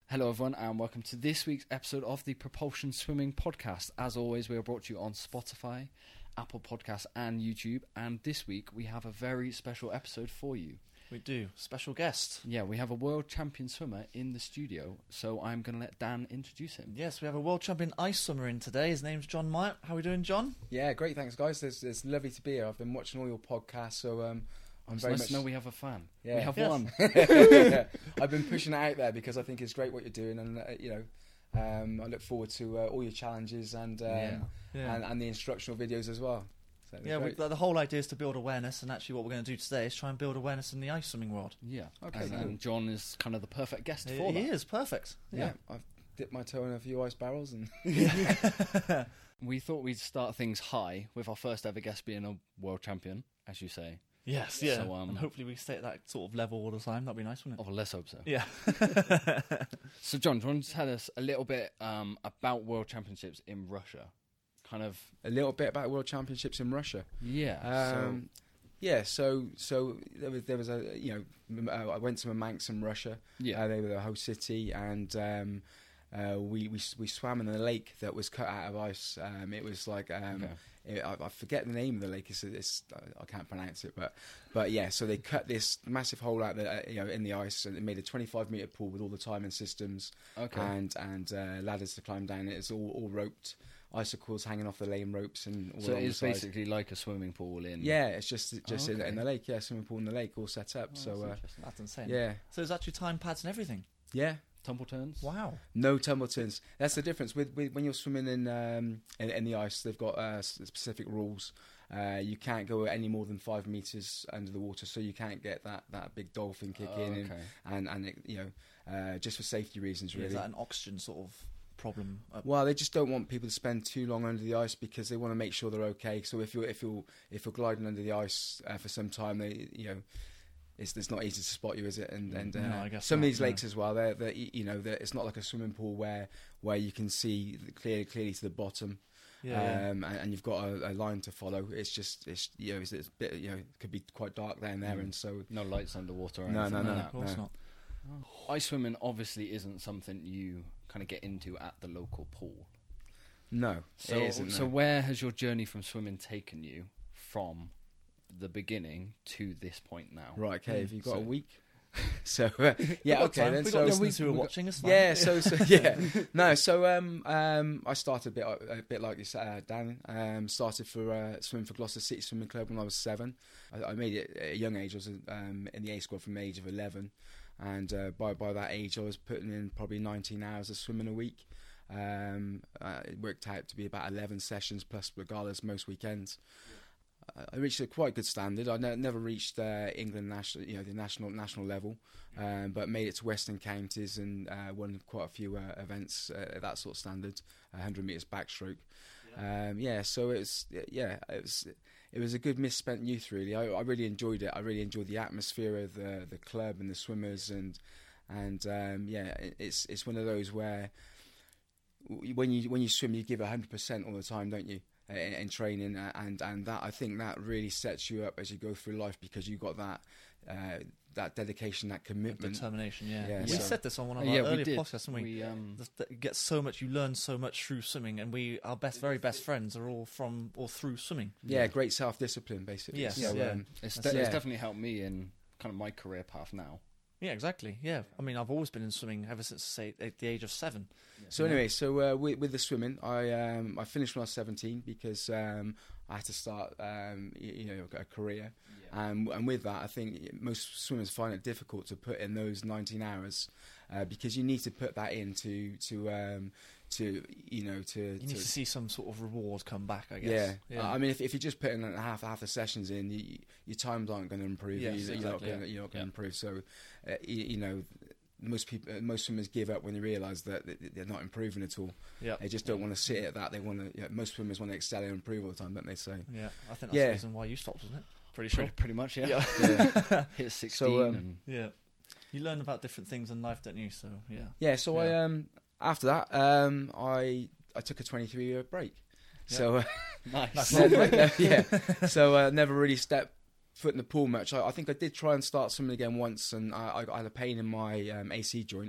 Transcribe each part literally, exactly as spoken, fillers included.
Hello everyone and welcome to this week's episode of the Propulsion Swimming Podcast. As always, we are brought to you on Spotify, Apple Podcasts and YouTube, and this week we have a very special episode for you. We do. Special guest. Yeah, we have a world champion swimmer in the studio, so I'm going to let Dan introduce him. Yes, we have a world champion ice swimmer in today. His name's John Myatt. How are we doing, John? Yeah, great, thanks guys. It's, it's lovely to be here. I've been watching all your podcasts, so um, I'm It's very nice much... to know we have a fan. Yeah. We have Yes. one. yeah. I've been pushing it out there because I think it's great what you're doing, and uh, you know, um, I look forward to uh, all your challenges and, um, Yeah. Yeah. and and the instructional videos as well. So it's Yeah, we, great. the the whole idea is to build awareness, and actually what we're going to do today is try and build awareness in the ice swimming world. Yeah. Okay, And, cool. and John is kind of the perfect guest He, for he that. is, perfect. yeah. I've dipped my toe in a few ice barrels, and Yeah. We thought we'd start things high with our first ever guest being a world champion, as you say. Yes, yeah. So, um, and hopefully we stay at that sort of level all the time. That'd be nice, wouldn't it? Oh, let's hope so. Yeah. So, John, do you want to tell us a little bit um, about World Championships in Russia? Kind of, a little bit about World Championships in Russia. yeah. Um, yeah, so so there was there was a you know m- uh, I went to Murmansk in Russia. so, yeah. Uh, they were the host city, and um, uh, we, we we swam in a lake that was cut out of ice. Um, it was like um, Okay. it, I, I forget the name of the lake. It's, it's I can't pronounce it, but but yeah. So they cut this massive hole out the, uh, you know in the ice, and it made a twenty-five meter pool with all the timing systems Okay. and and uh, ladders to climb down it. It's all all roped, icicles hanging off the lane ropes, and all So along it the is side. basically like a swimming pool in. Yeah, it's just just Oh, in, okay. in the lake. Yeah, swimming pool in the lake, all set up. Oh, so that's uh, interesting. That's insane. yeah, So there's actually time pads and everything. yeah. Tumble turns. Wow. No tumbleturns. That's the difference with, with when you're swimming in, um, in in the ice. They've got uh, s- specific rules. Uh, you can't go any more than five meters under the water, so you can't get that, that big dolphin kick Oh, in, okay. and and, and it, you know, uh, just for safety reasons, Yeah, really. is that an oxygen sort of problem? Uh, Well, they just don't want people to spend too long under the ice because they want to make sure they're okay. So if you're if you're if you're gliding under the ice uh, for some time, they you know. It's, it's not easy to spot you, is it? And and uh, No, I guess some not, of these no. lakes as well. They're, they're you know they're, it's not like a swimming pool where where you can see clearly clearly to the bottom, yeah, yeah. um, and, and you've got a, a line to follow. It's just it's you know it's, it's a bit you know it could be quite dark down there, Mm. and so No lights underwater or No, anything no, like no. that. Of course no. not. Ice swimming obviously isn't something you kind of get into at the local pool. no. So, it isn't, so no. where has your journey from swimming taken you from the beginning to this point now? right, okay. Mm, Have you got so- a week? so uh, yeah, We've got okay time. then. We've so got we- listeners who are we got- watching us. fine. Yeah, so, so yeah, no, so um, um, I started a bit a bit like this, uh, Dan. Um, started for uh, swimming for Gloucester City Swimming Club when I was seven. I, I made it at a young age. I was um, in the A squad from the age of eleven, and uh, by by that age, I was putting in probably nineteen hours of swimming a week. Um, uh, it worked out to be about eleven sessions plus regalas most weekends. Uh, I reached a quite good standard. I ne- never reached uh, England national, you know, the national national level, um, but made it to Western Counties and uh, won quite a few uh, events uh, at that sort of standard, one hundred meters backstroke. Yeah. Um, yeah, so it was yeah, it was it was a good misspent youth. Really, I, I really enjoyed it. I really enjoyed the atmosphere of the the club and the swimmers, and and um, yeah, it, it's it's one of those where w- when you when you swim, you give one hundred percent all the time, don't you? In, in training, uh, and and that I think that really sets you up as you go through life because you've got that uh, that dedication, that commitment. Determination, yeah. Yeah, we so- said this on one of Uh, our yeah, we earlier did. podcasts, didn't we? We, um, Th- that you get so much, you learn so much through swimming, and we, our best, very best friends, are all from or through swimming. Yeah, great self-discipline, basically. Yes, so, yeah. um, it's, That's de- it. it's definitely helped me in kind of my career path now. Yeah, exactly. Yeah, I mean, I've always been in swimming ever since say at the age of seven. so anyway, so uh, with, with the swimming, I um, I finished when I was seventeen because um, I had to start um, you, you know a career, and and with that, I think most swimmers find it difficult to put in those nineteen hours uh, because you need to put that in to to um, to you know to, You need to, to see some sort of reward come back, I yeah. guess. Uh, I mean, if if you just put in half half the sessions in, you, your times aren't going to improve. Yes, you, you're not exactly, going yeah. you're not going Yeah. to improve. So, uh, you, you know, most people, uh, most swimmers give up when they realise that th- they're not improving at all. yeah, They just don't want to sit at that. They want to. You know, most swimmers want to excel and improve all the time, don't they? So, yeah. I think that's Yeah. the reason why you stopped, wasn't it? Pretty sure. Pretty, pretty much, yeah. Yeah. yeah. Hit sixteen So, um, and Yeah. You learn about different things in life, don't you? So yeah. yeah. So I Yeah. um after that um I I took a twenty-three year break. Yeah. So uh, nice. Nice. never, yeah. So uh, never really stepped foot in the pool much. I, I think I did try and start swimming again once, and I, I, I had a pain in my um, A C joint,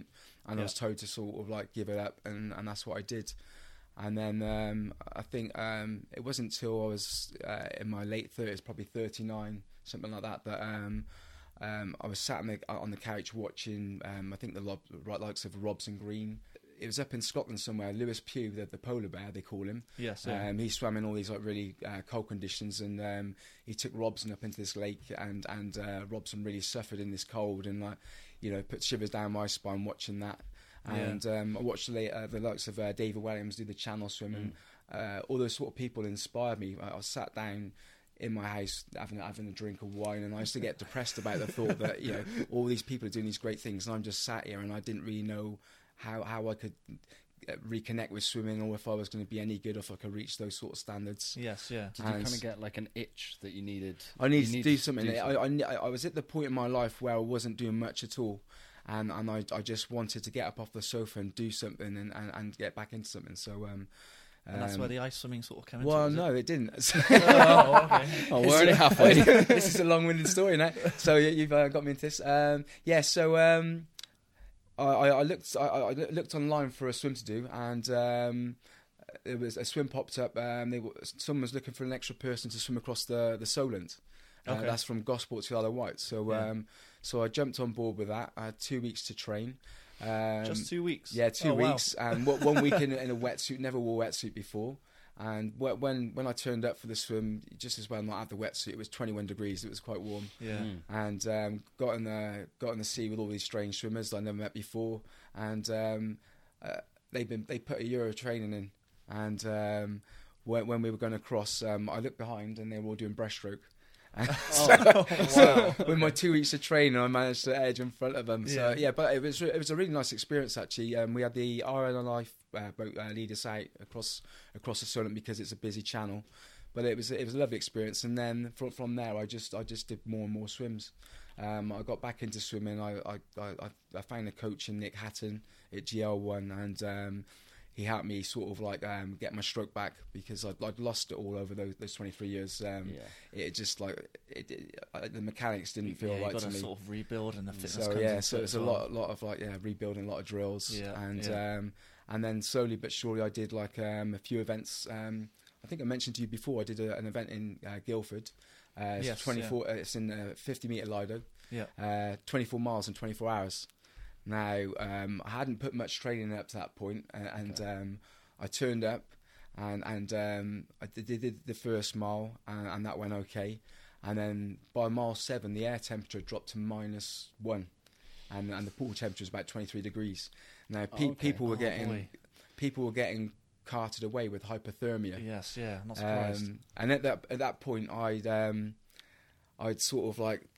and Yeah. I was told to sort of like give it up, and, and that's what I did. And then um, I think um, it wasn't until I was uh, in my late thirties, probably thirty-nine, something like that, that um, um, I was sat on the, on the couch watching, um, I think the lob, right likes of Robson Green. It was up in Scotland somewhere. Lewis Pugh, the, the polar bear, they call him. Yes, yeah. Um, he swam in all these like really uh, cold conditions, and um, he took Robson up into this lake, and and uh, Robson really suffered in this cold, and like you know put shivers down my spine watching that. And Yeah. um, I watched the, uh, the likes of uh, David Williams do the channel swim, and uh, all those sort of people inspired me. I, I was sat down in my house having having a drink of wine, and I used to get depressed about the thought that you know all these people are doing these great things, and I'm just sat here, and I didn't really know how how I could reconnect with swimming, or if I was going to be any good, or if I could reach those sort of standards. Yes, yeah. Did you And kind of get like an itch that you needed? I needed you to do something. do I, I, I was at the point in my life where I wasn't doing much at all, and and I, I just wanted to get up off the sofa and do something, and, and, and get back into something. So um, And that's um, where the ice swimming sort of came into. well, was it? no, it didn't. Oh, okay. Oh, we're already halfway. This is a long-winded story now. So you- you've uh, got me into this. Um, yeah. So um, I, I I looked I, I looked online for a swim to do, and um, there was a swim popped up. Um, they were, someone was looking for an extra person to swim across the the Solent. Uh, Okay. That's from Gosport to Isle of Wight. So Yeah. um, so I jumped on board with that. I had two weeks to train. Um, Just two weeks. Yeah, two Oh, wow. weeks, and one one week in, in a wetsuit. Never wore a wetsuit before, and wh- when when I turned up for the swim, just as well not have the wetsuit. It was twenty-one degrees. It was quite warm, Yeah. Mm. and um, got in the got in the sea with all these strange swimmers that I never met before, and um, uh, they've been they put a year of training in, and um, when, when we were going to cross, um, I looked behind and they were all doing breaststroke. Oh, wow. With my two weeks of training, I managed to edge in front of them. So Yeah. yeah, but it was it was a really nice experience actually. Um, we had the R N L I uh, boat uh, lead us out across across the Solent because it's a busy channel, but it was it was a lovely experience. And then from from there, I just I just did more and more swims. Um, I got back into swimming. I I, I I found a coach in Nick Hatton at G L one, and um, he helped me sort of like um, get my stroke back because I'd, I'd lost it all over those, those twenty-three years. Um, Yeah. It just like it, it, uh, the mechanics didn't feel Yeah, you right got to to me. sort of rebuild, and the fitness So comes yeah, into so it it's as a well. lot, lot of like yeah, rebuilding a lot of drills, Yeah, and yeah. um, and then slowly but surely I did like um, a few events. Um, I think I mentioned to you before I did a, an event in uh, Guildford. Uh, it's Yes, twenty-four. Uh, it's in a fifty meter Lido. Yeah. Uh, twenty-four miles in twenty-four hours. Now um, I hadn't put much training up to that point, uh, and Okay. um, I turned up, and and um, I did, did the first mile, and, and that went okay. And then by mile seven, the air temperature dropped to minus one, and and the pool temperature was about twenty-three degrees. Now pe- Okay. people were Oh, getting boy. people were getting carted away with hypothermia. Yes, yeah. Not surprised. Um, and at that at that point, I'd um, I'd sort of like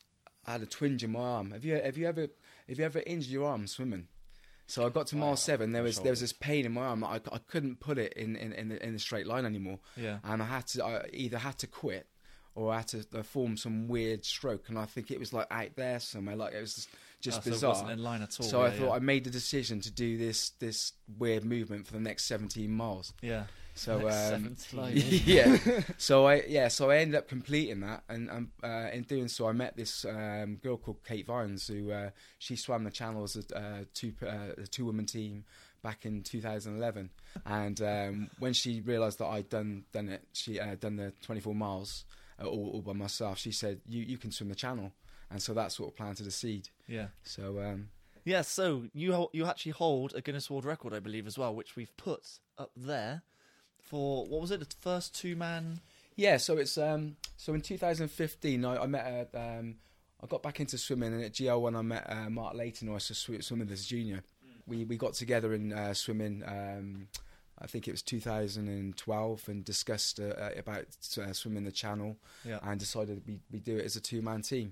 I had a twinge in my arm. Have you have you ever have you ever injured your arm swimming? So I got to Oh, mile yeah, seven. There my was there was shoulders. this pain in my arm. I, I couldn't put it in in in the, in the straight line anymore, yeah. and I had to I either had to quit or I had to uh, form some weird stroke. And I think it was like out there somewhere. Like it was just, just Oh, so bizarre. it wasn't in line at all. So yeah, I thought yeah. I made the decision to do this this weird movement for the next seventeen miles. Yeah. So Next um, seventeen. yeah, so I yeah, so I ended up completing that, and um, uh, in doing so, I met this um, girl called Kate Vines, who uh, she swam the channel as a uh, two uh, a two woman team back in two thousand eleven, and um, when she realised that I'd done done it, she uh, done the twenty-four miles uh, all, all by myself. She said, "You you can swim the channel," and so that sort of planted a seed. Yeah. So um, Yeah, so you ho- you actually hold a Guinness World Record, I believe, as well, which we've put up there for, what was it, the first two-man... yeah, so it's um so in two thousand fifteen I, I met a, um I got back into swimming, and at G L one I met uh, Mark Layton, who I used to sw- swim with as a junior. We we got together in uh, swimming. Um, I think it was two thousand twelve, and discussed uh, uh, about uh, swimming the channel, Yeah. and decided we we do it as a two man team.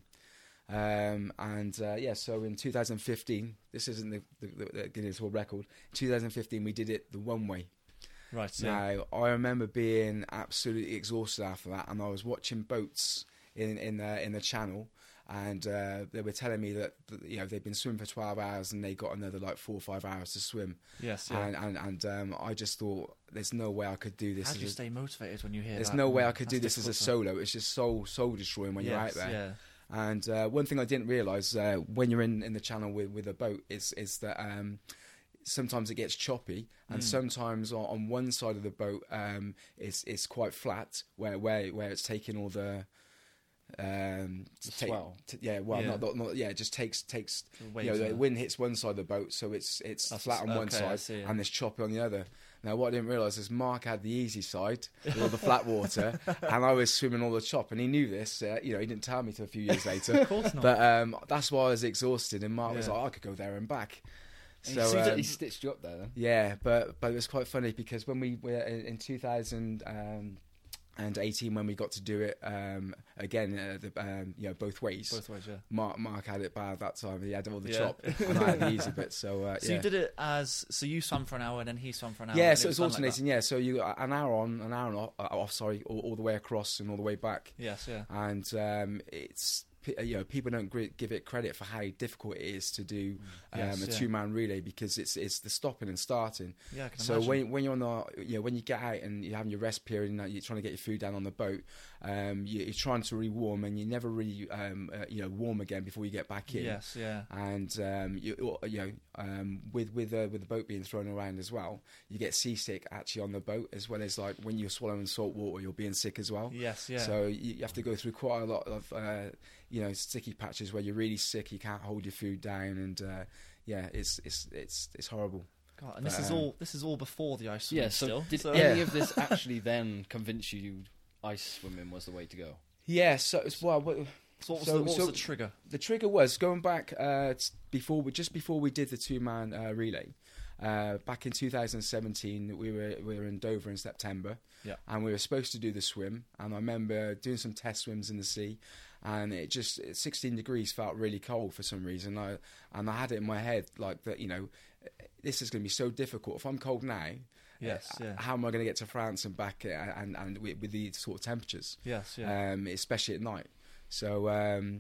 Um, and uh, yeah, so in two thousand fifteen, this isn't the, the, the Guinness World Record. In two thousand fifteen, we did it the one way. Right, yeah. Now, I remember being absolutely exhausted after that, and I was watching boats in in the in the channel, and uh, they were telling me that, that you know they'd been swimming for twelve hours and they got another like four or five hours to swim, Yes, yeah. and and, and um, I just thought there's no way I could do this. How as do you a- stay motivated when you hear there's that? no way I could That's do this as a difficult to- solo. It's just soul soul destroying when yes, you're out there. yeah. And uh, one thing I didn't realise uh, when you're in, in the channel with, with a boat is is that um, sometimes it gets choppy, and Mm. sometimes on, on one side of the boat um, it's it's quite flat, where where where it's taking all the um The take- swell. t- yeah well Yeah. Not, not not yeah it just takes takes The you waves know, the are- wind hits one side of the boat, so it's it's That's flat on one okay, I side see, yeah. and there's choppy on the other. Now what I didn't realise is Mark had the easy side with all the flat water, and I was swimming all the chop, and he knew this. Uh, you know, he didn't tell me till a few years later. Of course not. But um, that's why I was exhausted, and Mark was Yeah. like, I could go there and back. And So he, um, he stitched you up there then. yeah, but but it was quite funny because when we were in, in two thousand eighteen, when we got to do it um, again, uh, the, um, you know, both ways. Both ways, yeah. Mark Mark had it bad that time. He had all the Yeah. chop, and I had the easy bit. So uh, So yeah. you did it as so you swam for an hour and then he swam for an hour. Yeah, and so it's done like that? alternating. yeah, so you an hour on, an hour off. Uh, off sorry, all, all the way across and all the way back. Yes, yeah. And um, it's p- you know, people don't gri- give it credit for how difficult it is to do um, Yes, a yeah. two man relay, because it's it's the stopping and starting. Yeah, I can So imagine. when when you're on the you know when you get out and you're having your rest period and you're trying to get your food down on the boat, um, you, you're trying to rewarm and you never really um, uh, you know warm again before you get back in. Yes, yeah. And um, you, you know, um, with with uh, with the boat being thrown around as well, you get seasick actually on the boat, as well as like when you're swallowing salt water, you're being sick as well. Yes, yeah. So you, you have to go through quite a lot of uh, you know sticky patches where you're really sick, you can't hold your food down, and uh, yeah, it's it's it's it's horrible. God, and this But, is um, all this is all before the ice swim Yeah, so still. did so, any Yeah. of this actually then convince you ice swimming was the way to go? Yeah. So it's well. what- so what was, so- the, what so- was the trigger? The trigger was going back uh, t- before we just before we did the two man uh, relay. Uh, back in two thousand seventeen, we were we were in Dover in September, Yeah. and we were supposed to do the swim. And I remember doing some test swims in the sea, and it just it, sixteen degrees felt really cold for some reason. I, and I had it in my head like that, you know, this is going to be so difficult. If I'm cold now, Yes, uh, yeah. how am I going to get to France and back, uh, and and with, with these sort of temperatures? Yes, yeah. um, especially at night. So um,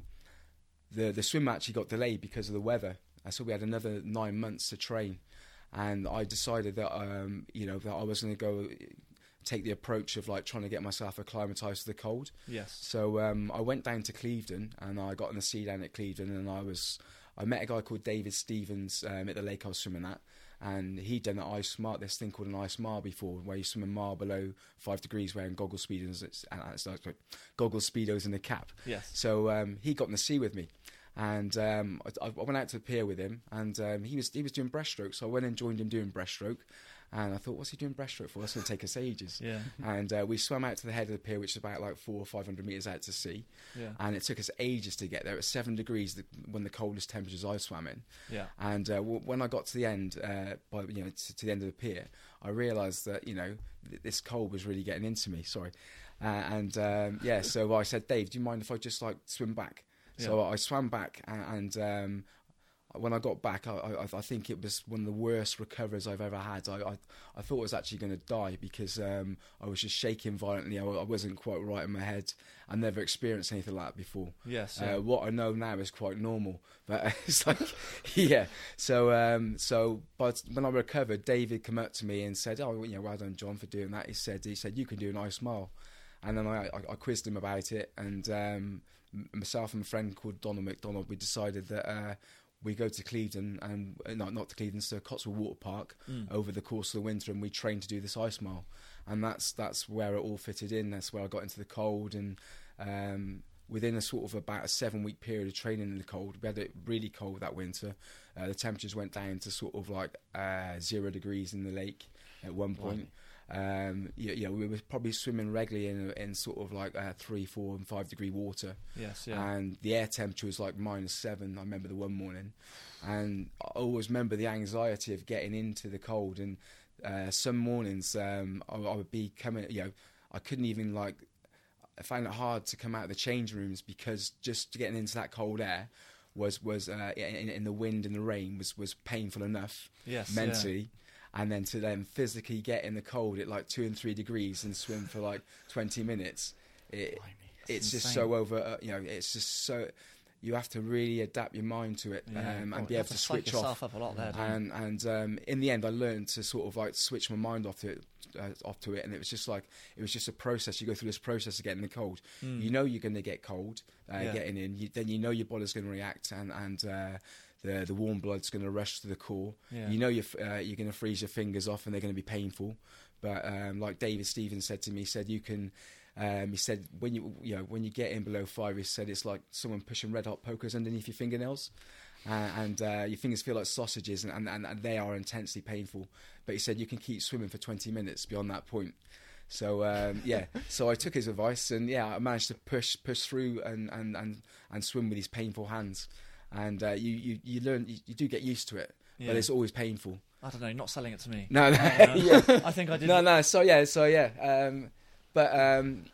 the the swim actually got delayed because of the weather. Uh, So we had another nine months to train, and I decided that um, you know that I was going to go take the approach of like trying to get myself acclimatized to the cold. yes. So um, I went down to Clevedon, and I got in the sea down at Clevedon, and I was I met a guy called David Stevens um, at the lake I was swimming at. And he'd done an ice mile, this thing called an ice mile before, where you swim a mile below five degrees wearing goggle speedos, it's, and it's like goggle speedos and a cap. Yes. So um, he got in the sea with me, and um, I, I went out to the pier with him, and um, he was he was doing breaststroke, so I went and joined him doing breaststroke. And I thought, what's he doing breaststroke for? That's going to take us ages. Yeah. And uh, we swam out to the head of the pier, which is about like four or five hundred meters out to sea. Yeah. And it took us ages to get there. It was seven degrees, the, one of the coldest temperatures I swam in. Yeah. And uh, w- when I got to the end, uh, by you know, to, to the end of the pier, I realised that you know th- this cold was really getting into me. Sorry, uh, and um, yeah, so I said, Dave, do you mind if I just like swim back? So Yeah. I swam back, and, and um, when I got back, I, I, I think it was one of the worst recoveries I've ever had. I, I, I thought I was actually going to die because um, I was just shaking violently. I, I wasn't quite right in my head. I never experienced anything like that before. Yes. Yeah. Uh, what I know now is quite normal, but it's like, yeah. So, um, so, but when I recovered, David came up to me and said, "Oh, you know, well done, John, for doing that." He said, "He said you can do an ice mile," and then I, I, I quizzed him about it, and um, m- myself and a friend called Donald McDonald, we decided that uh, we go to Clevedon and uh, not not to Clevedon, so Cotswold Water Park Mm. over the course of the winter, and we trained to do this ice mile, and that's that's where it all fitted in. That's where I got into the cold, and um, within a sort of about a seven week period of training in the cold, we had it really cold that winter. Uh, the temperatures went down to sort of like uh, zero degrees in the lake at one point. Um, you, you know, we were probably swimming regularly in, in sort of like uh, three, four, and five degree water. Yes. Yeah. And the air temperature was like minus seven. I remember the one morning, and I always remember the anxiety of getting into the cold. And uh, some mornings, um, I, I would be coming. You know, I couldn't even like. I found it hard to come out of the change rooms because just getting into that cold air was was uh, in, in the wind and the rain was was painful enough Yes. mentally. And then to then physically get in the cold at like two and three degrees and swim for like twenty minutes, it, it's just insane. so over. Uh, you know, it's just so. you have to really adapt your mind to it Yeah, um, oh, and be you able have to psych switch yourself off. up a lot there. don't you? And and um, in the end, I learned to sort of like switch my mind off to it, uh, off to it, and it was just like it was just a process. You go through this process of getting the cold. Mm. You know you're going to get cold uh, Yeah. getting in. You, then you know your body's going to react, and and uh, the the warm blood's going to rush to the core. Yeah. You know you're f- uh, you're going to freeze your fingers off, and they're going to be painful. But um, like David Stevens said to me, he said you can. Um, he said when you you know when you get in below five, he said it's like someone pushing red hot pokers underneath your fingernails, uh, and uh, your fingers feel like sausages, and, and, and they are intensely painful. But he said you can keep swimming for twenty minutes beyond that point. So um, yeah, so I took his advice, and yeah, I managed to push push through and and, and, and swim with these painful hands, and uh, you, you you learn you, you do get used to it, Yeah. but it's always painful. I don't know. You're not selling it to me. No, no, Uh, yeah. I think I did. No, no. So yeah, so yeah. Um, but um,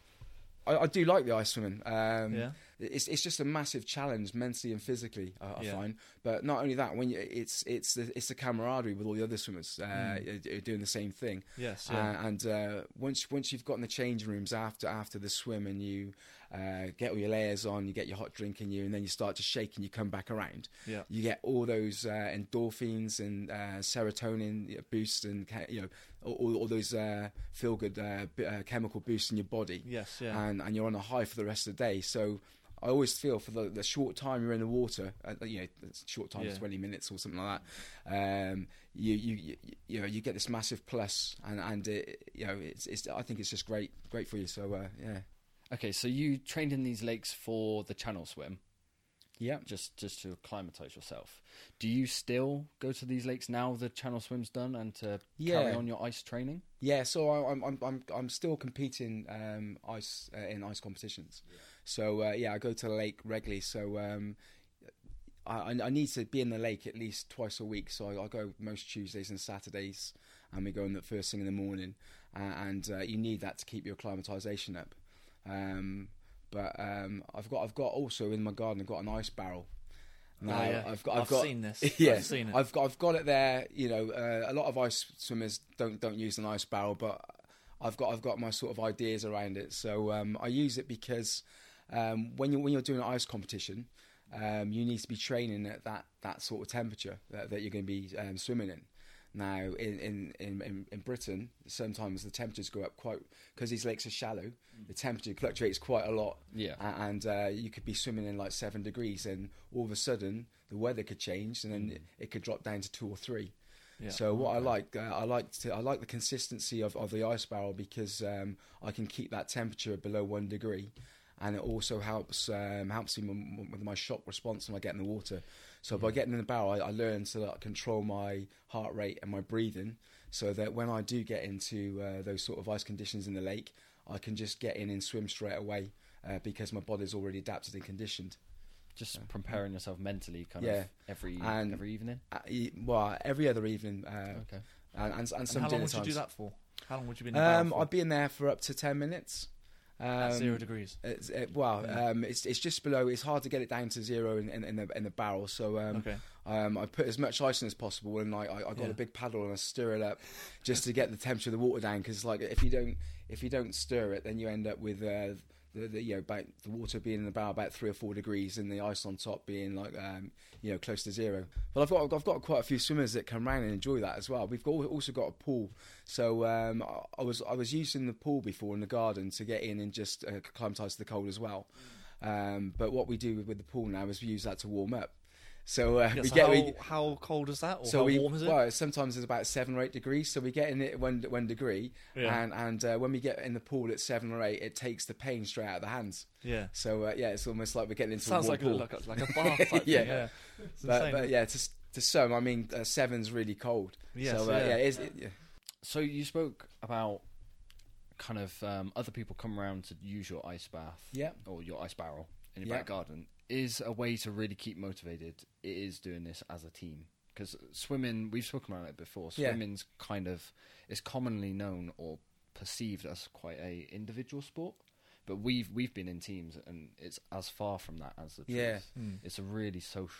I, I do like the ice swimming. Um, Yeah. It's it's just a massive challenge mentally and physically. I, I Yeah. find, but not only that, when you, it's it's the it's the camaraderie with all the other swimmers uh, Mm. doing the same thing. Yes. Yeah. Uh, and uh, once once you've got in the changing rooms after after the swim, and you uh, get all your layers on, you get your hot drink in you, and then you start to shake, and you come back around. yeah. You get all those uh, endorphins and uh, serotonin boosts, and ca- you know all, all those uh, feel good uh, b- uh, chemical boosts in your body, Yes. Yeah. and and you're on a high for the rest of the day. So I always feel for the, the short time you're in the water, uh, you know, it's short time, Yeah. twenty minutes or something like that. Um, you, you you you know you get this massive plus, and and it, you know it's it's I think it's just great great for you. So uh, yeah, Okay, so you trained in these lakes for the channel swim, yeah. just just to acclimatise yourself. Do you still go to these lakes now the channel swim's done and to carry Yeah. on your ice training? Yeah, so I, I'm I'm I'm I'm still competing um, ice uh, in ice competitions. So uh, yeah, I go to the lake regularly. So um, I I need to be in the lake at least twice a week. So I, I go most Tuesdays and Saturdays, and we go in the first thing in the morning. Uh, and uh, you need that to keep your acclimatization up. Um, but um, I've got I've got also in my garden I've got an ice barrel. Now, Oh, yeah. I've got I've, I've got seen this. Yeah, I've seen it. I've got I've got it there. You know, uh, a lot of ice swimmers don't don't use an ice barrel, but I've got I've got my sort of ideas around it. So um, I use it because um, when you when you're doing an ice competition, um, you need to be training at that, that sort of temperature that, that you're going to be um, swimming in. Now, in, in, in, in Britain, sometimes the temperatures go up quite because these lakes are shallow. The temperature fluctuates quite a lot. Yeah. A- and uh, you could be swimming in like seven degrees, and all of a sudden the weather could change, and then it, it could drop down to two or three. Yeah. So what I like, uh, I like to, I like the consistency of, of the ice barrel because um, I can keep that temperature below one degree, and it also helps um, helps me m- with my shock response when I get in the water. So by getting in the barrel, I, I learn to like, control my heart rate and my breathing, so that when I do get into uh, those sort of ice conditions in the lake, I can just get in and swim straight away uh, because my body's already adapted and conditioned. Just preparing yourself mentally, kind Yeah. of every And- every evening. Uh, e- well, every other evening, uh, Okay. and, and, and And some how long dinner would you times. do that for? How long would you be in the barrel Um, for? I'd be in there for up to ten minutes. Um, At zero degrees. It's, it, well, Yeah. um, it's it's just below. It's hard to get it down to zero in, in, in the in the barrel. So um, Okay. um, I put as much ice in as possible, and like I, I got Yeah. a big paddle and I stir it up just to get the temperature of the water down. Because like if you don't if you don't stir it, then you end up with uh, the, the you know about the water being in the barrel about three or four degrees, and the ice on top being like um, you know close to zero. But I've got I've got quite a few swimmers that come round and enjoy that as well. We've got, also got a pool, so um, I, I was I was using the pool before in the garden to get in and just uh, acclimatise to the cold as well. Um, but what we do with the pool now is we use that to warm up. So uh, Yeah, we so get how, we, how cold is that? Or so how we warm is it? well sometimes it's about seven or eight degrees. So we get in it at one one degree, Yeah. and and uh, when we get in the pool at seven or eight, it takes the pain straight out of the hands. Yeah. So uh, yeah, it's almost like we're getting into Sounds a warm like a, pool. like a like a bath type Yeah. thing. Yeah. It's but, insane. but yeah, to to some, I mean, uh, seven's really cold. Yes, so uh, yeah. yeah, it is, it, yeah. So you spoke about kind of um, other people come around to use your ice bath, Yeah. or your ice barrel in your Yeah. back garden. Is a way to really keep motivated. It is doing this as a team, because swimming, we've spoken about it before. Yeah. Swimming's kind of is commonly known or perceived as quite a individual sport, but we've we've been in teams, and it's as far from that as the truth. Yeah. Mm. It's a really social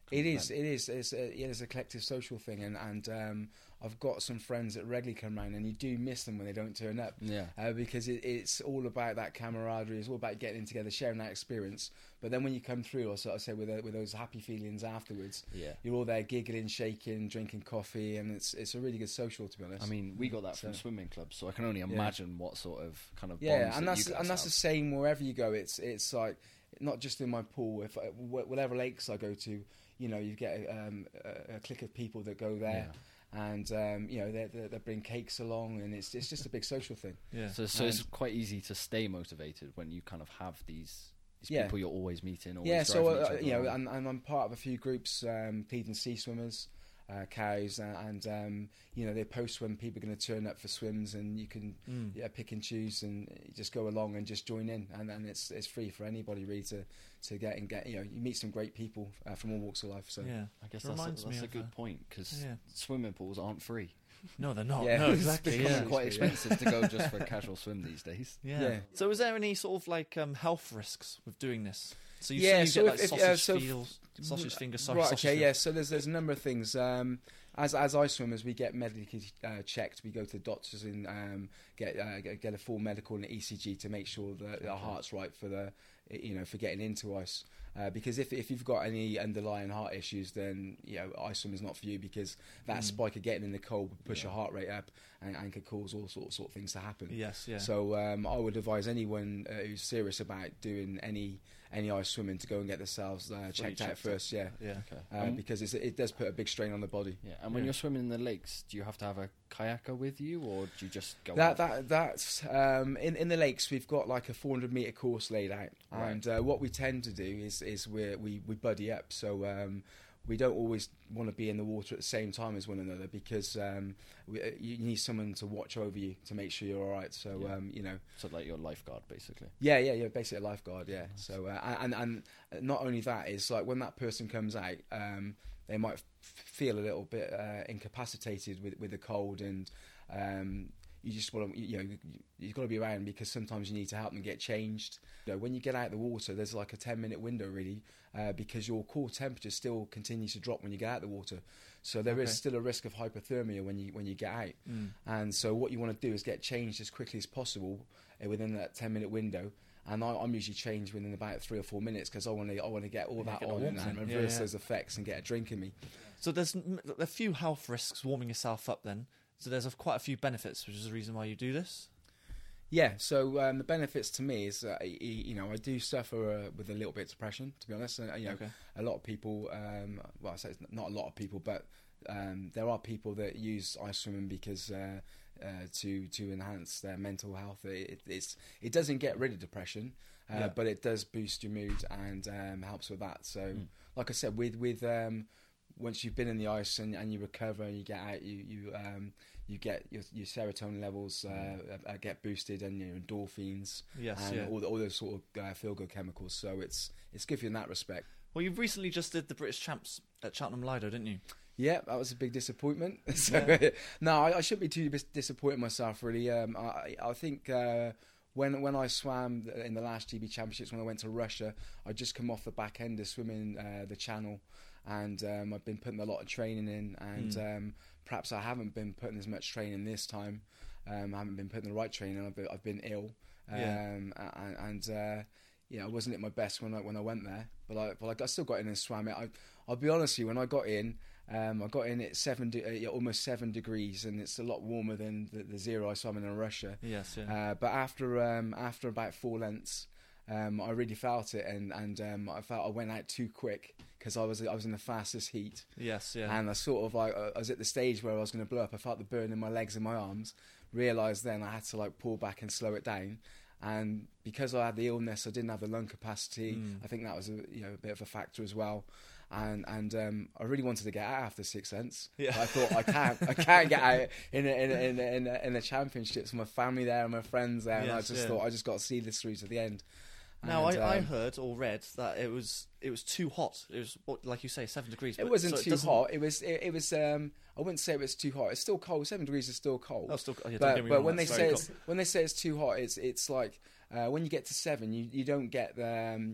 It is, it is. It's a, it is a collective social thing, and and um, I've got some friends that regularly come round, and you do miss them when they don't turn up. Yeah. Uh, because it, it's all about that camaraderie. It's all about getting together, sharing that experience. But then when you come through, or sort of say with uh, with those happy feelings afterwards, Yeah. you're all there giggling, shaking, drinking coffee, and it's it's a really good social, to be honest. I mean, we got that from So- swimming clubs, so I can only imagine what sort of kind of yeah, bonds and that that's you guys and that's have. the same wherever you go. It's it's like not just in my pool. If I, wh- whatever lakes I go to, you know, you get um, a, a clique of people that go there. And um, you know they they they bring cakes along, and it's it's just a big social thing. Yeah. So, so it's And- quite easy to stay motivated when you kind of have these, these Yeah. people you're always meeting. Always Yeah, so driving each uh, other you know, on. and, and I'm part of a few groups, um, Cleveland Sea Swimmers, uh, cows, uh, and um, you know they post when people are going to turn up for swims, and you can Mm. yeah pick and choose and just go along and just join in, and and it's it's free for anybody really to to get and get you know you meet some great people uh, from all walks of life. So Yeah. I guess It that's, a, reminds me that's a of, good uh, point because yeah. swimming pools aren't free. No, they're not. Yeah. No, It's exactly. It's Yeah. quite Yeah. expensive to go just for a casual swim these days. Yeah. Yeah. So, is there any sort of like um, health risks with doing this? So you Yeah, say you so get like if- if, sausage uh, so f- feels, sausage fingers, sorry, right, sausage okay, feel- yeah. So there's there's a number of things. Um, as as ice swimmers, we get medically uh, checked. We go to the doctors and um, get uh, get get a full medical and an E C G to make sure that our heart's right for the you know for getting into ice. Uh, because if if you've got any underlying heart issues, then you know ice swim is not for you because that Mm. spike of getting in the cold would push Yeah. your heart rate up and, and could cause all sorts sort of things to happen. Yes, yeah. So um, I would advise anyone uh, who's serious about doing any any ice swimming to go and get themselves uh, checked out checked first. Yeah. yeah. Okay. Uh, Um, because it's, it does put a big strain on the body. yeah, and when Yeah. you're swimming in the lakes, do you have to have a kayaker with you, or do you just go? That out? that that's um, in in the lakes. We've got like a four hundred meter course laid out, Right. and uh, what we tend to do is is we we we buddy up. So um, we don't always want to be in the water at the same time as one another because um, we, uh, you need someone to watch over you to make sure you're all right. So Yeah. um, you know, So like your lifeguard, basically. yeah, yeah, yeah, basically a lifeguard. Yeah. So uh, and and not only that is like when that person comes out, um, they might f- feel a little bit uh, incapacitated with with the cold, and um, you just want to, you know, you, you've got to be around because sometimes you need to help them get changed. You know, when you get out of the water, there's like a ten minute window really, uh, because your core temperature still continues to drop when you get out of the water. So there is Okay. still a risk of hypothermia when you when you get out. Mm. And so what you want to do is get changed as quickly as possible uh, within that ten minute window. And I, I'm usually changed within about three or four minutes because I want to I want to get all Yeah, that get the on warmth and in. reverse Yeah, yeah. those effects and get a drink in me. So there's n- a few health risks warming yourself up then. So there's a, quite a few benefits, which is the reason why you do this. Yeah, so um, the benefits to me is, uh, y- you know, I do suffer uh, with a little bit of depression, to be honest. And, you know, Okay. a lot of people, um, well, I say it's not a lot of people, but um, there are people that use ice swimming because uh, uh, to to enhance their mental health. It, it, it's, it doesn't get rid of depression, uh, Yeah. but it does boost your mood and um, helps with that. So, Mm. like I said, with with um, once you've been in the ice and, and you recover and you get out, you you um, you get your, your serotonin levels uh, uh, get boosted and your endorphins Yes, and yeah. all, the, all those sort of uh, feel good chemicals. So it's it's good for you in that respect. Well, you recently just did the British Champs at Cheltenham Lido, didn't you? Yeah, that was a big disappointment. so, Yeah. no, I, I shouldn't be too dis- disappointed myself. Really, um, I I think. Uh, When when I swam in the last G B Championships, when I went to Russia, I'd just come off the back end of swimming uh, the channel, and um, I've been putting a lot of training in, and Mm. um, perhaps I haven't been putting as much training this time. Um, I haven't been putting the right training. I've been, I've been ill, um, Yeah. and, and uh, you know, I wasn't at my best when I when I went there, but I but I still got in and swam it. I, I'll be honest with you, when I got in. Um, I got in at seven, de- uh, yeah, almost seven degrees, and it's a lot warmer than the, the zero I swam in in Russia. Yes, yeah. Uh, but after um, after about four lengths, um, I really felt it, and and um, I felt I went out too quick because I was I was in the fastest heat, yes, yeah. and I sort of like I was at the stage where I was going to blow up. I felt the burn in my legs and my arms. Realised then I had to like pull back and slow it down. And because I had the illness, I didn't have the lung capacity. Mm. I think that was a you know a bit of a factor as well. And and um, I really wanted to get out after six cents. Yeah. But I thought I can't I can't get out in a, in a, in a, in, a, in the championships. My family there and my friends there, and I Yes, just yeah. thought I just got to see this through to the end. Now, And, I, I um, heard or read that it was it was too hot. It was, what, like you say, seven degrees. It but- wasn't so too doesn't- hot. It was it, it was. Um, I wouldn't say it was too hot. It's still cold. Seven degrees is still cold. Oh, still, oh, yeah, don't but get me but wrong, when they that's say very it's when they say it's too hot, it's it's like uh, when you get to seven, you, you don't get the um,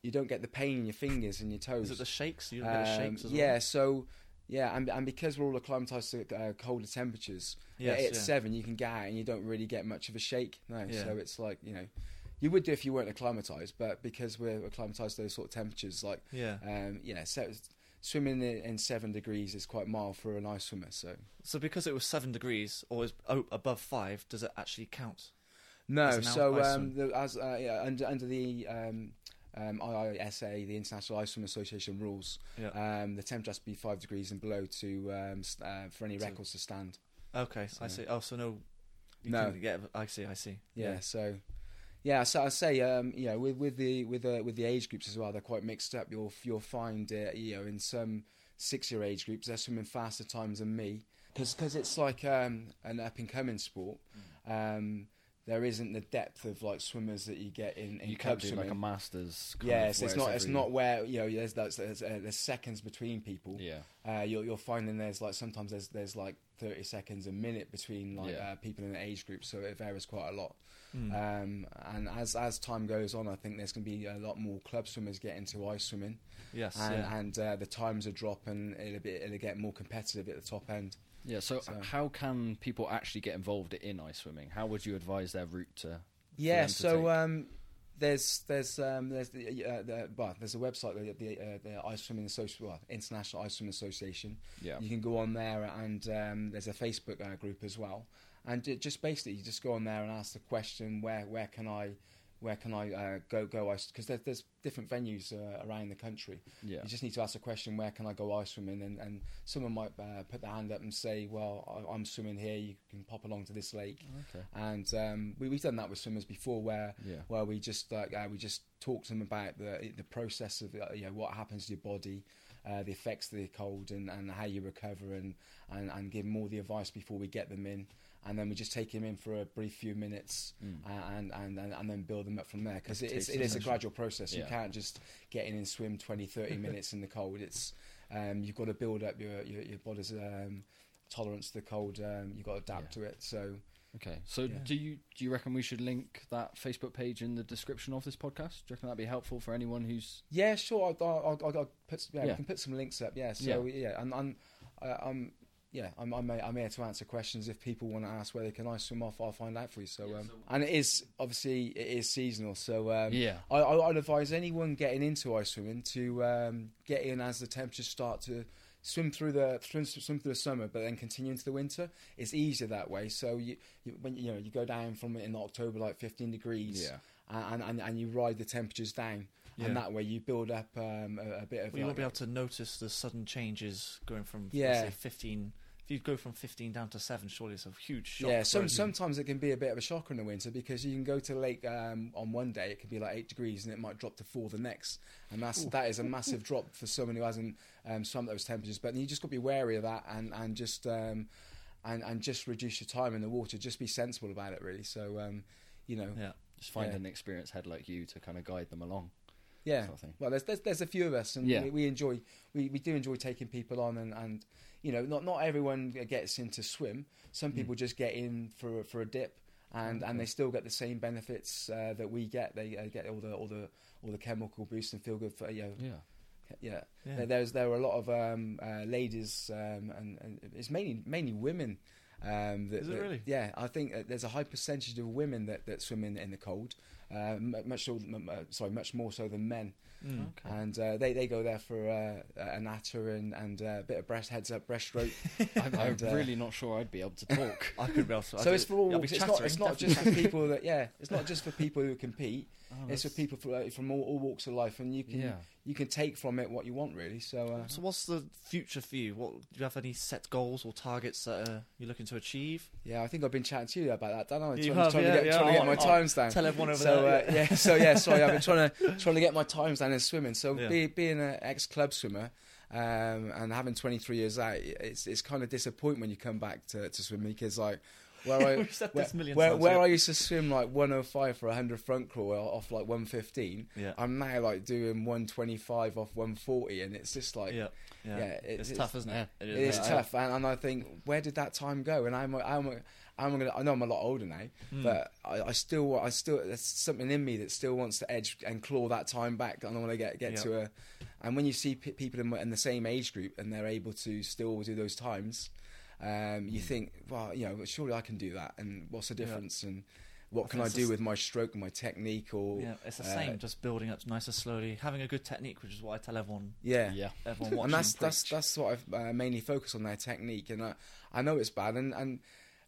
you don't get the pain in your fingers and your toes. Is it the shakes? You don't get the Um, shakes as well? yeah, so yeah, and and because we're all acclimatized to uh, colder temperatures, Yes, at yeah. seven you can get out and you don't really get much of a shake. No, Yeah. so it's like, you know, you would do if you weren't acclimatized, but because we're acclimatized to those sort of temperatures, like Yeah. um, yeah, so swimming in, in seven degrees is quite mild for an ice swimmer. So So because it was seven degrees or is oh, above five, does it actually count? no, As an so ice um, swim. the, as uh, yeah, under under the um, um, I I S A, the International Ice Swim Association rules, Yeah. um, the temperature has to be five degrees and below to um, st- uh, for any So- records to stand. Okay, I So- see. Oh, so no. You No. can get. I see. I see. Yeah, so yeah, so I say um, you know with with the with the with the age groups as well, they're quite mixed up. You'll you'll find uh, you know in some six year age groups they're swimming faster times than me because it's like um, an up and coming sport. Um, there isn't the depth of like swimmers that you get in, in You club can't do swimming. like a masters. Kind Yeah, of so it's where not it's every- not where you know there's there's, there's, uh, there's seconds between people. Yeah, Uh, you're you're finding there's like sometimes there's there's like thirty seconds a minute between like Yeah. uh, people in the age group, so it varies quite a lot. Mm. Um, and as as time goes on, I think there's going to be a lot more club swimmers get into ice swimming, Yes. and, yeah. and uh, the times will drop, and it'll be it'll get more competitive at the top end. yeah. So, So- how can people actually get involved in ice swimming? How would you advise their route to? Yeah, them to so take? um, there's there's um, there's the, uh, the well, there's a website the the, uh, the Ice Swimming Association, well, International Ice Swimming Association. Yeah, You can go on there, and um, there's a Facebook uh, group as well. And it just basically, you just go on there and ask the question, where where can I, where can I uh, go go ice? Because there's, there's different venues uh, around the country. yeah, You just need to ask the question, where can I go ice swimming? And, and someone might uh, put their hand up and say, well, I, I'm swimming here. You can pop along to this lake. okay, And um, we, we've done that with swimmers before, where yeah, where we just like uh, we just talk to them about the the process of uh, you know what happens to your body, uh, the effects of the cold, and, and how you recover, and, and, and give them all the advice before we get them in, and then we just take them in for a brief few minutes, Mm. and, and, and and then build them up from there, because It it is takes it is a attention. gradual process. You Yeah. can't just get in and swim twenty, thirty minutes in the cold. It's um, you've got to build up your your, your body's um, tolerance to the cold. Um, you've got to adapt Yeah. to it. So. okay. So, Yeah. do you do you reckon we should link that Facebook page in the description of this podcast? Do you reckon that'd be helpful for anyone who's? Yeah, sure. I'll, I'll, I'll, I'll put yeah, Yeah. we can put some links up. Yeah, so yeah, I'm, I'm, uh, I'm yeah, I'm, I'm, I'm here to answer questions. If people want to ask where they can ice swim off, I'll find out for you. So, um, and it is obviously it is seasonal. So um, Yeah, I, I, I'd advise anyone getting into ice swimming to um, get in as the temperatures start to swim through the swim, swim through the summer, but then continue into the winter. It's easier that way. So you, you when you know you go down from in October like fifteen degrees, yeah, and, and and you ride the temperatures down. Yeah. And that way you build up um, a, a bit of. Well, you won't like be able to notice the sudden changes going from Yeah. let's say fifteen. If you go from fifteen down to seven, surely it's a huge shock. yeah, some, whereas you- sometimes it can be a bit of a shocker in the winter, because you can go to the lake um, on one day, it can be like eight degrees, and it might drop to four the next, and that's that is a massive drop for someone who hasn't um, swum at those temperatures. But you just got to be wary of that, and and just um, and and just reduce your time in the water. Just be sensible about it, really. So um, you know, Yeah. just find Yeah. an experienced head like you to kind of guide them along. yeah. Sort of thing. Well, there's, there's there's a few of us, and Yeah. we, we enjoy we, we do enjoy taking people on, and, and you know, not not everyone gets into swim. Some people Mm. just get in for for a dip, and, Okay. and they still get the same benefits uh, that we get. They uh, get all the all the all the chemical boost and feel good for you know, Yeah, yeah. Yeah. There, there's there are a lot of um, uh, ladies, um, and, and it's mainly mainly women. Um, that, Is it that- really? Yeah, I think uh, there's a high percentage of women that, that swim in, in the cold. Uh, m- much so, m- uh, sorry, much more so than men. Mm. okay. And uh, they, they go there for uh, a natter and, and uh, a bit of breast heads up breaststroke. I'm, I'm And, uh, really not sure I'd be able to talk. I could be able to. So it's for all. I'll be It's not. chattering, It's not definitely just for people that. Yeah, it's not just for people who compete. Oh, It's for that's- people from, uh, from all, all walks of life, and you can Yeah. you can take from it what you want, really. So uh, So what's the future for you? What do you have any set goals or targets that uh, you're looking to achieve? yeah, I think I've been chatting to you about that, don't I? You trying, have, trying yeah, to get, yeah. trying to get I'll- my I'll times down. Tell everyone over So there. uh, yeah, so yeah, sorry, I've been trying to trying to get my times down in swimming. So Yeah. be, being an ex club swimmer um, and having twenty-three years out, it's it's kind of disappointing when you come back to, to swimming, because like where I We've said where, this million where, times, where yeah. I used to swim like one oh five for a hundred front crawl off like one fifteen. Yeah. I'm now like doing one twenty-five off one forty, and it's just like Yeah, yeah, yeah, it's, it's- tough, isn't it? yeah. It it is mate. tough, and, and I think where did that time go? And I'm I'm I'm gonna I know I'm a lot older now, Mm. but I, I still I still there's something in me that still wants to edge and claw that time back. I want to get get Yeah. to a, and when you see p- people in, in the same age group and they're able to still do those times, um, you think, well, you know, surely I can do that. And what's the Yeah. difference? And what I can think I it's do just- with my stroke and my technique? Or Yeah, it's the uh, same, just building up nice and slowly, having a good technique, which is what I tell everyone. yeah, Yeah. Everyone watching. and that's preach. that's that's what I've uh, mainly focused on, their technique. And I I know it's bad, and and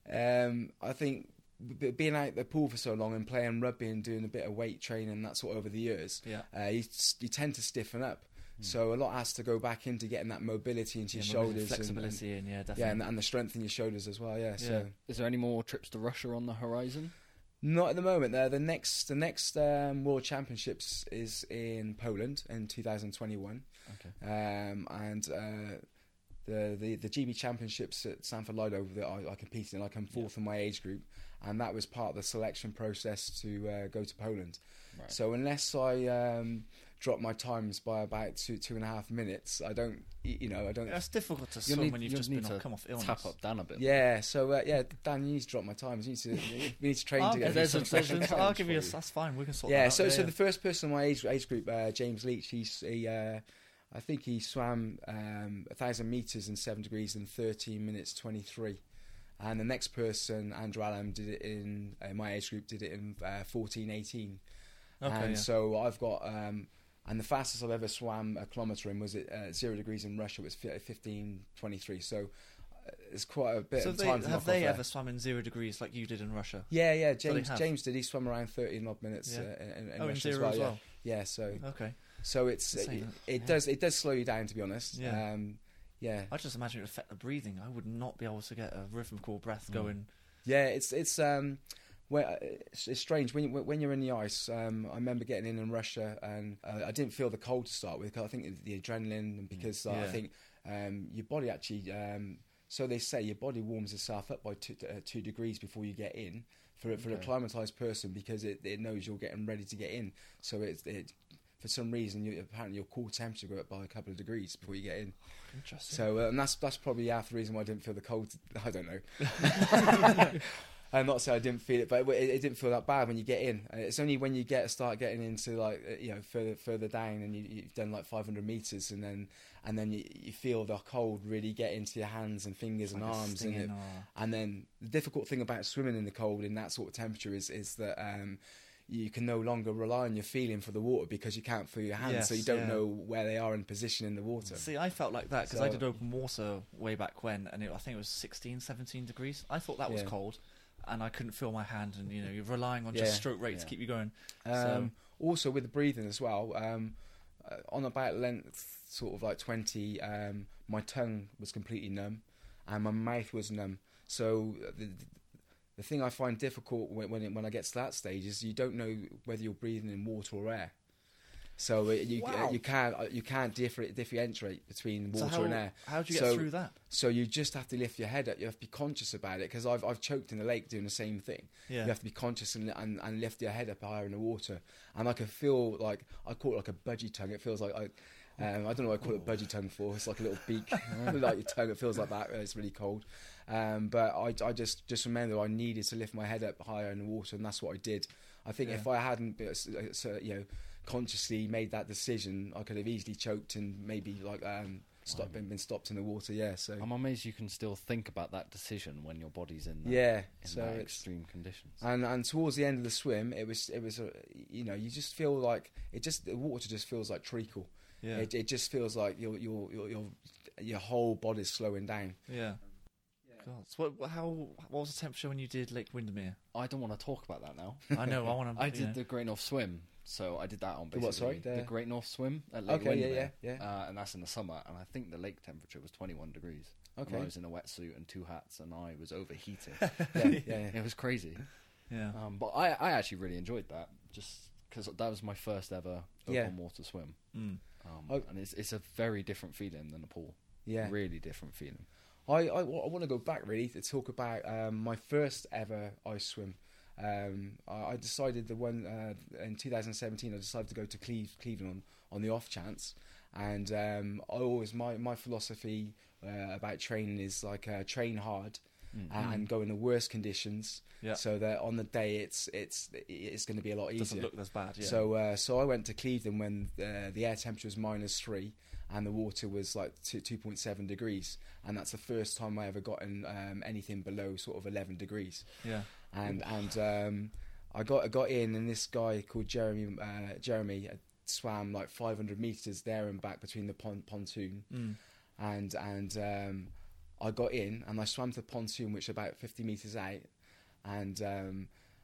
um, I think b- being out the pool for so long and playing rugby and doing a bit of weight training and that sort of over the years, Yeah. uh, you, s- you tend to stiffen up. Hmm. So a lot has to go back into getting that mobility into Yeah, your mobility, shoulders, and- flexibility, and, yeah, and, definitely. yeah, and, and the strength in your shoulders as well. Yeah, so. Yeah. Is there any more trips to Russia on the horizon? Not at the moment. Uh, the next, the next um, World Championships is in Poland in two thousand twenty-one, Okay. um, and uh, the, the the G B Championships at Sanford Lido that I, I competed in. I come fourth in my age group, and that was part of the selection process to uh, go to Poland. Right. So unless I um, drop my times by about two two and a half minutes, I don't. y- You know, I don't. Yeah, it's difficult to You'll swim need- when you've you'll just need been to off, come off illness. Tap up Dan a bit. Yeah. So uh, yeah, Dan, you need to drop my times. You need to. We need to train I'll, together. there's a, do there's something. a, I'll give you a. for you. That's fine. We can sort that Yeah, out. so yeah, so yeah. the first person in my age age group, uh, James Leach, he's he, uh, I think he swam um, a thousand meters in seven degrees in thirteen minutes twenty three, and the next person, Andrew Allen, did it in uh, my age group, did it in uh, fourteen eighteen, Okay, and yeah. so I've got um, and the fastest I've ever swam a kilometre in was at uh, zero degrees in Russia, it was fifteen twenty three. So uh, it's quite a bit So of they, time to have knock they off ever there. swum in zero degrees like you did in Russia? Yeah, yeah, So they James have? James did. He swam around thirteen odd minutes Yeah. uh, in, in Oh, in Russia zero as as well. well. Yeah, yeah. So. Okay. So it's Insane, it, huh? it Yeah. does it does slow you down, to be honest. Yeah. Um, yeah, I just imagine it would affect the breathing. I would not be able to get a rhythmical breath Mm. going. yeah. It's it's um, well, it's, it's strange when you, when you're in the ice. Um, I remember getting in in Russia, and uh, I didn't feel the cold to start with. 'Cause I think the adrenaline, and because uh, I Yeah. think um, your body actually. Um, so they say your body warms itself up by two, uh, two degrees before you get in. For for a Okay. acclimatized person, because it, it knows you're getting ready to get in. So it's it. For some reason, you, apparently your core temperature go up by a couple of degrees before you get in. Interesting. So, uh, and that's that's probably half the reason why I didn't feel the cold. I don't know. I'm not saying I didn't feel it, but it, it didn't feel that bad when you get in. Uh, It's only when you get start getting into like uh, you know further further down, and you, you've done like five hundred meters, and then and then you, you feel the cold really get into your hands and fingers and Like a arms, and stinging, it, or- and then the difficult thing about swimming in the cold in that sort of temperature is is that. Um, you can no longer rely on your feeling for the water because you can't feel your hands, so you Yes, don't yeah. know where they are in position in the water. See, I felt like that because I So- did open water way back when, and it, I think it was sixteen, seventeen degrees. I thought that was Yeah. cold, and I couldn't feel my hand, and you know, you're relying on Yeah, just stroke rate to yeah. keep you going. Um, So- Also with the breathing as well, um, uh, on about length, sort of like twenty, um, my tongue was completely numb, and my mouth was numb. So uh, the the thing I find difficult when when, it, when I get to that stage is you don't know whether you're breathing in water or air. So uh, you Wow. uh, you can't uh, you can't differ, differentiate between So water how, and air. how did you get So- through that? So you just have to lift your head up. You have to be conscious about it, because I've I've choked in the lake doing the same thing. Yeah. You have to be conscious and, and and lift your head up higher in the water. And I can feel like I call it like a budgie tongue. It feels like I. Um, I don't know what I call it budgie tongue for. It's like a little beak, like your tongue. It feels like that. It's really cold. Um, but I, I just just remember I needed to lift my head up higher in the water, and that's what I did. I think Yeah. if I hadn't, been, uh, so, you know, consciously made that decision, I could have easily choked and maybe like um, stopped, been, been stopped in the water. Yeah. So I'm amazed you can still think about that decision when your body's in that, yeah. in So that it's, extreme conditions. And and towards the end of the swim, it was it was a, you know, you just feel like it just the water just feels like treacle. Yeah. It it just feels like your your your your, your whole body's slowing down. yeah. God. So what, how, what was the temperature when you did Lake Windermere? I don't want to talk about that now. I know, I want to. I did the Great North Swim, so I did that on The basically what, sorry? the, The- Great North Swim at Lake Okay, yeah, Windermere. yeah, yeah. Uh, and that's in the summer, and I think the lake temperature was twenty-one degrees. And Okay. I was in a wetsuit and two hats, and I was overheating. yeah, yeah, yeah. It was crazy. Yeah. Um, but I, I actually really enjoyed that, just because that was my first ever open Yeah. water swim. Mm. Um, Oh. And it's it's a very different feeling than a pool. Yeah. Really different feeling. I, I, I want to go back really to talk about um, my first ever ice swim. Um, I, I decided the one uh, in two thousand seventeen. I decided to go to Cleve, Cleveland on, on the off chance, and um, I always my my philosophy uh, about training is like uh, train hard Mm. and, and go in the worst conditions, Yeah. so that on the day it's it's it's going to be a lot easier. Doesn't look as bad. Yeah. So uh, so I went to Cleveland when uh, the air temperature was minus three and the water was like two two point seven degrees, and that's the first time I ever gotten um, anything below sort of eleven degrees. yeah. And and um, I got I got in, and this guy called Jeremy uh, Jeremy uh, swam like five hundred meters there and back between the pon- pontoon, Mm. and and um, I got in and I swam to the pontoon, which is about fifty meters out, and um,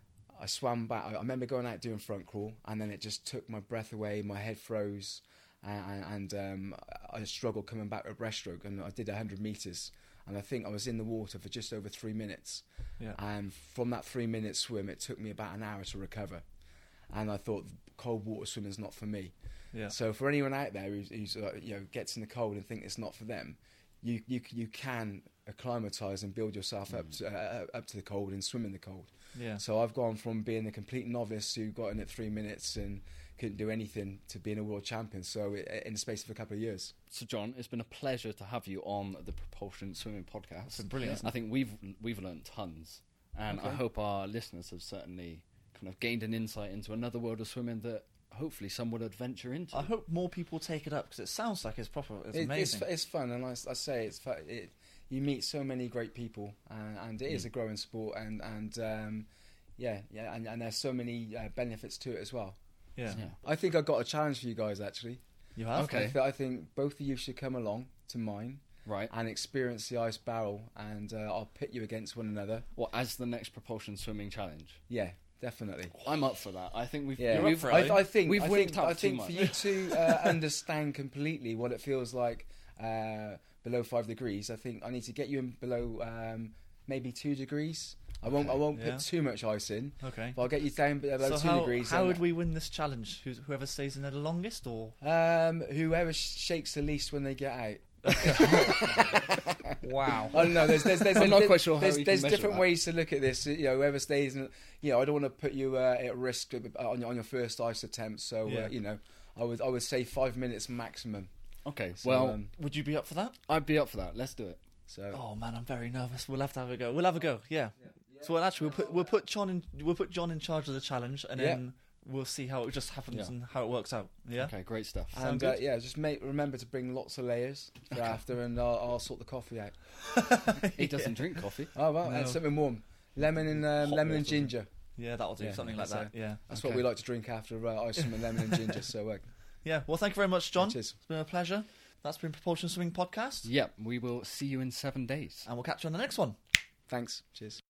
I swam back. I, I remember going out doing front crawl, and then it just took my breath away. My head froze, and, and um, I struggled coming back with breaststroke. And I did one hundred meters, and I think I was in the water for just over three minutes. Yeah. And from that three minute swim, it took me about an hour to recover. And I thought cold water swimming is not for me. Yeah. So for anyone out there who's, who's uh, you know gets in the cold and think it's not for them, you you you can acclimatise and build yourself up to, uh, up to the cold and swim in the cold. Yeah. So I've gone from being a complete novice who got in at three minutes and couldn't do anything to being a world champion. So i- in the space of a couple of years. So, John, it's been a pleasure to have you on the Propulsion Swimming Podcast. It's been brilliant. I think we've we've learned tons, and I Okay. hope our listeners have certainly kind of gained an insight into another world of swimming that hopefully some would adventure into. I hope more people take it up because it sounds like it's proper. It's It- it's, amazing. fu- it's fun, and I, s- I say it's fu- it, you meet so many great people, and, and it is Mm. a growing sport, and and um, yeah, yeah, and, and there's so many uh, benefits to it as well. yeah. Yeah. I think I've got a challenge for you guys actually. You have. Okay. I, th- I think both of you should come along to mine Right. and experience the ice barrel, and uh, I'll pit you against one another. Well, as the next Propulsion Swimming Challenge, Yeah, definitely. I'm up for that. I think we've. Yeah, you're up for it, I, eh? I think We've I winked think, up I too think much. for you to uh, understand completely what it feels like uh, below five degrees, I think I need to get you in below um, maybe two degrees. I won't. I Okay, won't yeah. put too much ice in, Okay. but I'll get you down below So two how, degrees. how and, would we win this challenge? Who's, whoever stays in there the longest, or Um, whoever sh- shakes the least when they get out. wow? I don't know. There's, there's, there's, I'm there's, not quite sure how There's, you can there's measure different that. ways to look at this. You know, whoever stays, in, you know, I don't want to put you uh, at risk on your, on your first ice attempt. So, Yeah. uh, you know, I would I would say five minutes maximum. Okay. So, Well, um, Would you be up for that? I'd be up for that. Let's do it. so Oh man, I'm very nervous. We'll have to have a go. We'll have a go. Yeah. So well, actually, we'll put we'll put John in we'll put John in charge of the challenge, and Yeah. then we'll see how it just happens Yeah. and how it works out. Yeah. Okay. Great stuff. Sound and uh, good? yeah, just make remember to bring lots of layers for after, and I'll, I'll sort the coffee out. He doesn't drink coffee. Oh well, No. and something warm, lemon and um, Hot lemon and water. ginger. Yeah, that'll do Yeah, something like that's that. Yeah. That's Okay. what we like to drink after uh, ice cream and lemon and ginger. So uh, Yeah. Well, thank you very much, John. cheers. It's been a pleasure. That's been Propulsion Swimming Podcast, Yep. We will see you in seven days. and we'll catch you on the next one. Thanks. Cheers.